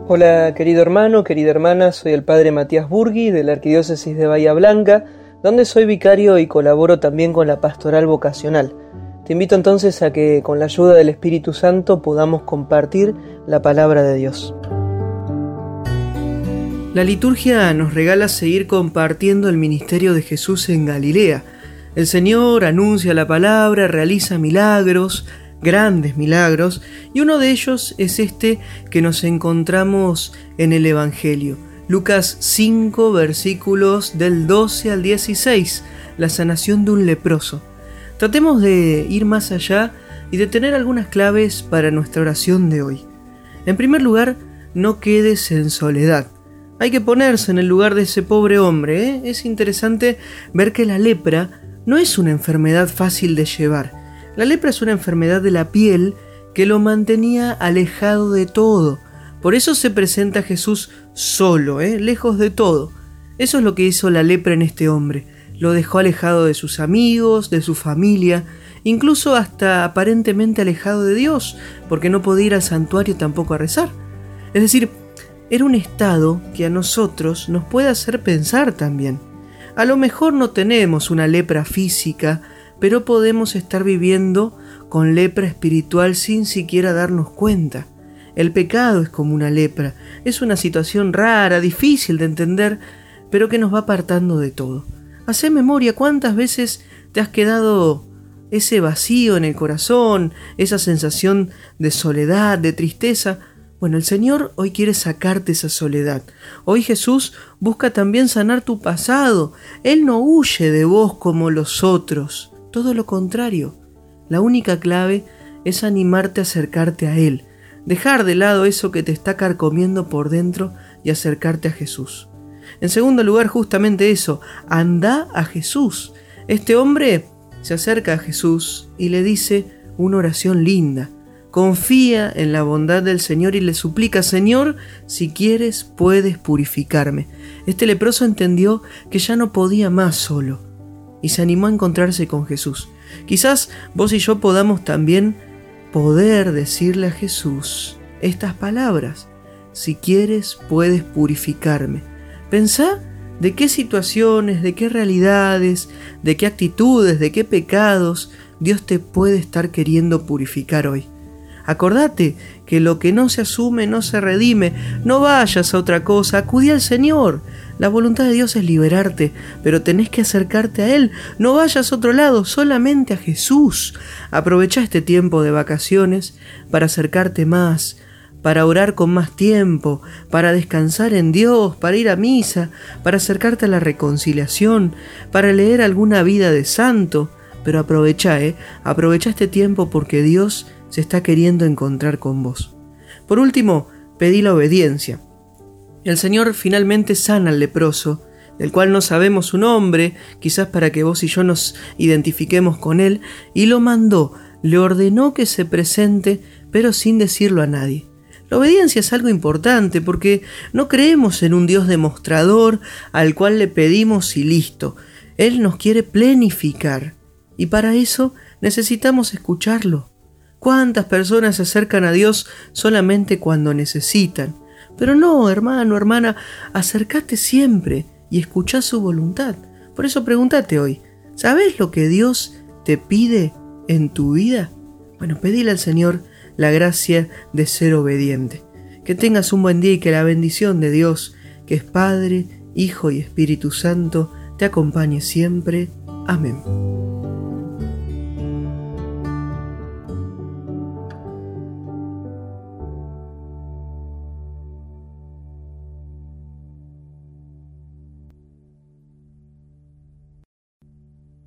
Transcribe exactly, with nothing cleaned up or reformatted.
Hola querido hermano, querida hermana, soy el padre Matías Burgui de la Arquidiócesis de Bahía Blanca, donde soy vicario y colaboro también con la pastoral vocacional. Te invito entonces a que con la ayuda del Espíritu Santo podamos compartir la palabra de Dios. La liturgia nos regala seguir compartiendo el ministerio de Jesús en Galilea. El Señor anuncia la palabra, realiza milagros, grandes milagros, y uno de ellos es este que nos encontramos en el Evangelio. Lucas cinco, versículos del doce al dieciséis, la sanación de un leproso. Tratemos de ir más allá y de tener algunas claves para nuestra oración de hoy. En primer lugar, no quedes en soledad. Hay que ponerse en el lugar de ese pobre hombre, ¿eh? Es interesante ver que la lepra no es una enfermedad fácil de llevar. La lepra es una enfermedad de la piel que lo mantenía alejado de todo. Por eso se presenta Jesús solo, ¿eh? lejos de todo. Eso es lo que hizo la lepra en este hombre. Lo dejó alejado de sus amigos, de su familia, incluso hasta aparentemente alejado de Dios, porque no podía ir al santuario tampoco a rezar. Es decir, era un estado que a nosotros nos puede hacer pensar también. A lo mejor no tenemos una lepra física, pero podemos estar viviendo con lepra espiritual sin siquiera darnos cuenta. El pecado es como una lepra, es una situación rara, difícil de entender, pero que nos va apartando de todo. Hacé memoria cuántas veces te has quedado ese vacío en el corazón, esa sensación de soledad, de tristeza. Bueno, el Señor hoy quiere sacarte esa soledad. Hoy Jesús busca también sanar tu pasado. Él no huye de vos como los otros. Todo lo contrario. La única clave es animarte a acercarte a Él, dejar de lado eso que te está carcomiendo por dentro y acercarte a Jesús. En segundo lugar, justamente eso, anda a Jesús. Este hombre se acerca a Jesús y le dice una oración linda. Confía en la bondad del Señor y le suplica: Señor, si quieres puedes purificarme. Este leproso entendió que ya no podía más solo y se animó a encontrarse con Jesús. Quizás vos y yo podamos también poder decirle a Jesús estas palabras: si quieres puedes purificarme. Pensá de qué situaciones, de qué realidades, de qué actitudes, de qué pecados Dios te puede estar queriendo purificar hoy. Acordate que lo que no se asume no se redime. No vayas a otra cosa, acudí al Señor. La voluntad de Dios es liberarte, pero tenés que acercarte a Él. No vayas a otro lado, solamente a Jesús. Aprovecha este tiempo de vacaciones para acercarte más, para orar con más tiempo, para descansar en Dios, para ir a misa, para acercarte a la reconciliación, para leer alguna vida de santo. Pero aprovecha, ¿eh? Aprovecha este tiempo porque Dios se está queriendo encontrar con vos. Por último, pedí la obediencia. El Señor finalmente sana al leproso, del cual no sabemos su nombre, quizás para que vos y yo nos identifiquemos con él, y lo mandó, le ordenó que se presente, pero sin decirlo a nadie. La obediencia es algo importante porque no creemos en un Dios demostrador al cual le pedimos y listo. Él nos quiere plenificar, y para eso necesitamos escucharlo. ¿Cuántas personas se acercan a Dios solamente cuando necesitan? Pero no, hermano, hermana, acércate siempre y escuchá su voluntad. Por eso pregúntate hoy, ¿sabes lo que Dios te pide en tu vida? Bueno, pedile al Señor la gracia de ser obediente. Que tengas un buen día y que la bendición de Dios, que es Padre, Hijo y Espíritu Santo, te acompañe siempre. Amén.